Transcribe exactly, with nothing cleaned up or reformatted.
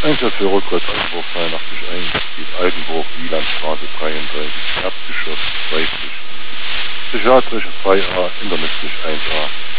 Einsatzführer Kreuz Altenburg zweiundachtzig eins, geht Altenburg, Wielandstraße dreiunddreißig, Erdgeschoss, weiblich. Psychiatrische zwei a, internistisch eins a.